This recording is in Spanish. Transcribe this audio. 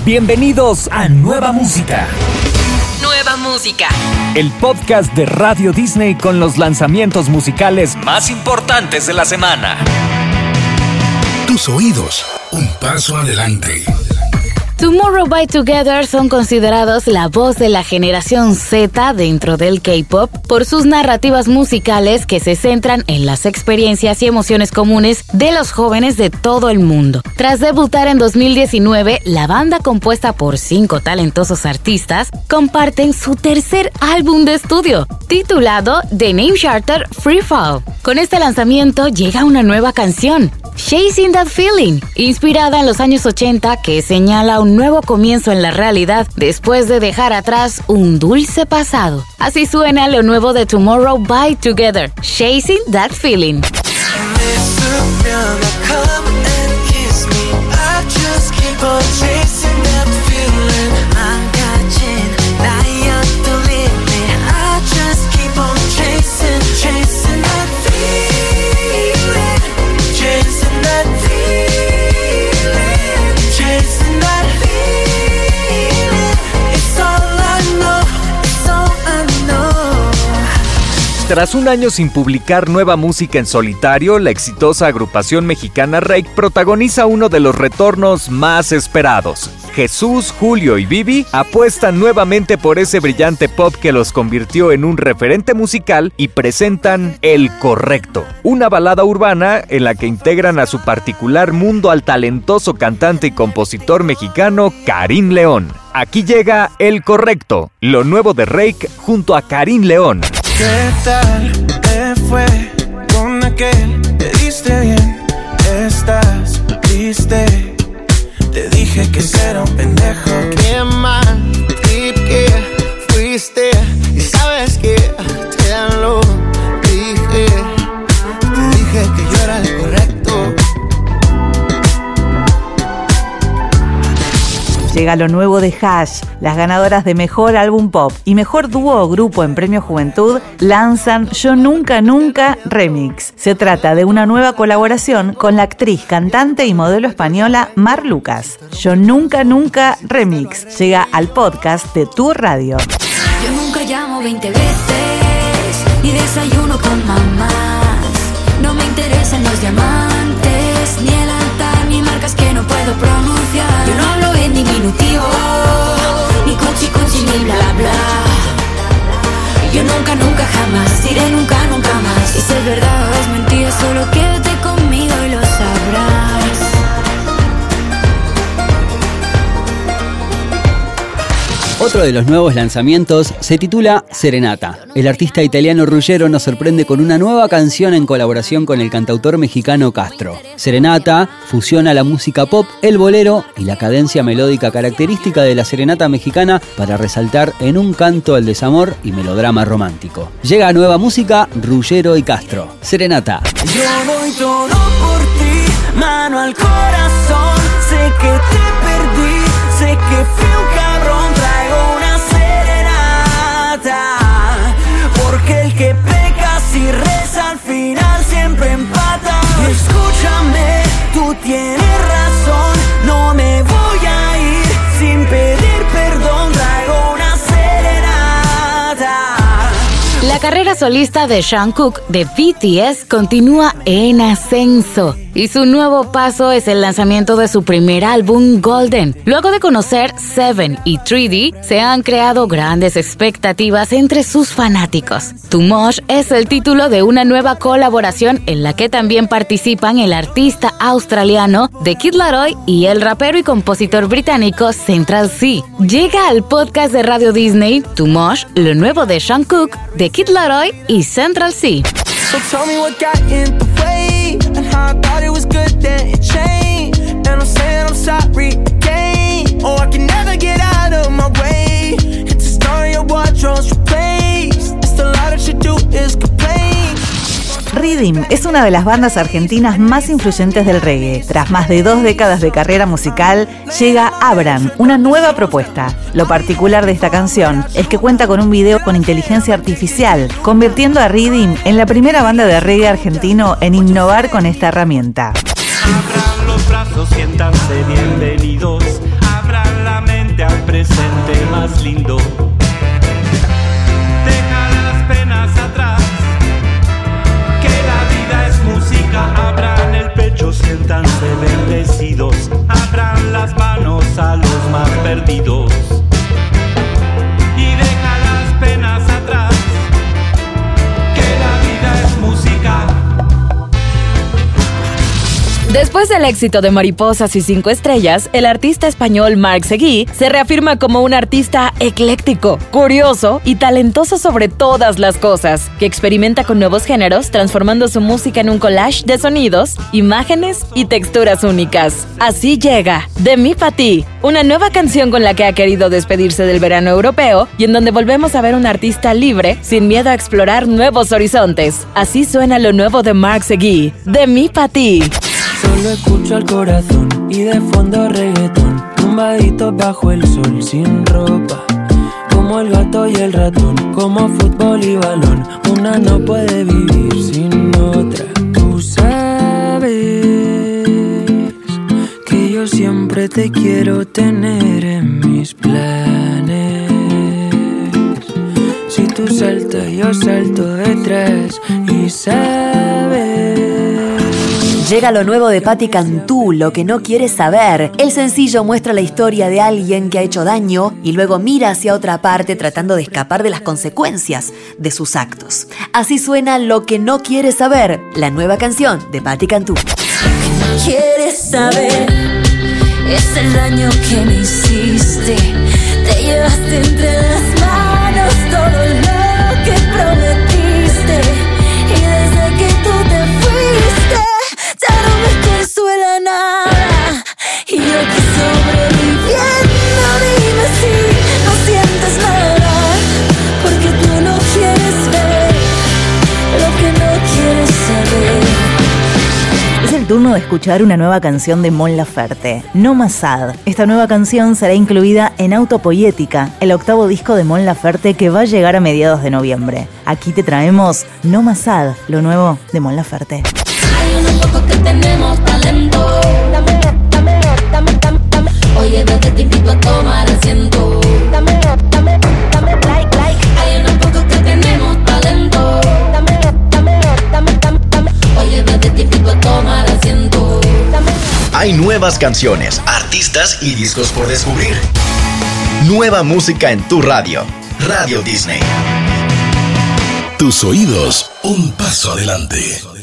Bienvenidos a Nueva Música. Nueva Música. El podcast de Radio Disney con los lanzamientos musicales más importantes de la semana. Tus oídos, un paso adelante. Tomorrow by Together son considerados la voz de la generación Z dentro del K-pop por sus narrativas musicales que se centran en las experiencias y emociones comunes de los jóvenes de todo el mundo. Tras debutar en 2019, la banda, compuesta por 5 talentosos artistas, comparten su tercer álbum de estudio, titulado The Name Charter Free Fall. Con este lanzamiento llega una nueva canción, Chasing That Feeling, inspirada en los años 80, que señala un nuevo comienzo en la realidad después de dejar atrás un dulce pasado. Así suena lo nuevo de Tomorrow by Together, Chasing That Feeling. Tras un año sin publicar nueva música en solitario, la exitosa agrupación mexicana Rake protagoniza uno de los retornos más esperados. Jesús, Julio y Vivi apuestan nuevamente por ese brillante pop que los convirtió en un referente musical y presentan El Correcto, una balada urbana en la que integran a su particular mundo al talentoso cantante y compositor mexicano Karim León. Aquí llega El Correcto, lo nuevo de Rake junto a Karim León. ¿Qué tal te fue con aquel? ¿Te diste bien? ¿Estás triste? Te dije que era un pendejo. Qué mal trip que fuiste. Y sabes que te lo dije. Te dije que yo era el correcto. Llega lo nuevo de Hash. Las ganadoras de Mejor Álbum Pop y Mejor Dúo o Grupo en Premio Juventud lanzan Yo Nunca Nunca Remix. Se trata de una nueva colaboración con la actriz, cantante y modelo española Mar Lucas. Yo Nunca Nunca Remix llega al podcast de Tu Radio. Yo nunca llamo 20 veces, ni desayuno con mamás. No me interesan los diamantes, ni el altar, ni marcas que no puedo pronunciar. Yo no hablo en diminutivo, ni conchi conchi, ni bla bla. Yo nunca, nunca, jamás diré nunca, nunca más. Si es verdad o es mentira, solo quédate conmigo y lo sabrás. Otro de los nuevos lanzamientos se titula Serenata. El artista italiano Ruggiero nos sorprende con una nueva canción en colaboración con el cantautor mexicano Castro. Serenata fusiona la música pop, el bolero y la cadencia melódica característica de la serenata mexicana para resaltar en un canto el desamor y melodrama romántico. Llega nueva música, Ruggiero y Castro. Serenata. Yo doy todo por ti, mano al corazón. Sé que te perdí, sé que fui un cabrón. Traigo una serenata, porque el que peca si reza al final siempre empata. Y escúchame, tú tienes razón, no me voy a ir sin pedir perdón. Traigo una serenata. La carrera solista de Jungkook de BTS continúa en ascenso y su nuevo paso es el lanzamiento de su primer álbum Golden. Luego de conocer Seven y 3D, se han creado grandes expectativas entre sus fanáticos. Too Much es el título de una nueva colaboración en la que también participan el artista australiano The Kid Laroi y el rapero y compositor británico Central Cee. Llega al podcast de Radio Disney Too Much, lo nuevo de Jungkook, The Kid Laroi y Central Cee. So tell me what got in the way, and how I thought it was good that it changed. And I'm saying I'm sorry again. Oh, I can never get out of my way. It's a story of wardrobes replaced. It's the lot that you do is complain. Rhythm es una de las bandas argentinas más influyentes del reggae. Tras más de 2 décadas de carrera musical, llega Abram, una nueva propuesta. Lo particular de esta canción es que cuenta con un video con inteligencia artificial, convirtiendo a Rhythm en la primera banda de reggae argentino en innovar con esta herramienta. Abran los brazos, siéntanse bienvenidos. Abran la lindo. Deja las penas atrás, que la vida es música. Abran el pecho, siéntanse bendecidos. Abran las manos a los más perdidos. Y deja las penas atrás, que la vida es música. Después del éxito de Mariposas y 5 estrellas, el artista español Marc Seguí se reafirma como un artista ecléctico, curioso y talentoso sobre todas las cosas, que experimenta con nuevos géneros, transformando su música en un collage de sonidos, imágenes y texturas únicas. Así llega De mí pa' ti, una nueva canción con la que ha querido despedirse del verano europeo y en donde volvemos a ver un artista libre, sin miedo a explorar nuevos horizontes. Así suena lo nuevo de Marc Seguí, De mí pa' ti. Solo escucho al corazón y de fondo reggaetón, tumbadito bajo el sol sin ropa, como el gato y el ratón, como fútbol y balón. Una no puede vivir sin otra. Tú sabes que yo siempre te quiero tener en mis planes. Si tú saltas, yo salto detrás y sabes. Llega lo nuevo de Patti Cantú, Lo que no quieres saber. El sencillo muestra la historia de alguien que ha hecho daño y luego mira hacia otra parte tratando de escapar de las consecuencias de sus actos. Así suena Lo que no quieres saber, la nueva canción de Patti Cantú. Lo que no quieres saber es el daño que me hiciste. Te llevaste entre las manos todo lo que prometiste. Y desde que tú te fuiste ya no me consuela nada. Y yo aquí sobreviviendo, dime si no sientes nada. Porque tú no quieres ver lo que no quieres saber. Es el turno de escuchar una nueva canción de Mon Laferte, No Más Sad. Esta nueva canción será incluida en Autopoética, el octavo disco de Mon Laferte que va a llegar a mediados de noviembre. Aquí te traemos No Más Sad, lo nuevo de Mon Laferte. Hay unos pocos que tenemos talento. Dame. Oye, vete, te invito a tomar asiento. Dame, like. Hay unos pocos que tenemos talento. Dame. Oye, vete, te invito a tomar asiento. Hay nuevas canciones, artistas y discos por descubrir. Nueva música en tu radio. Radio Disney. Tus oídos, un paso adelante.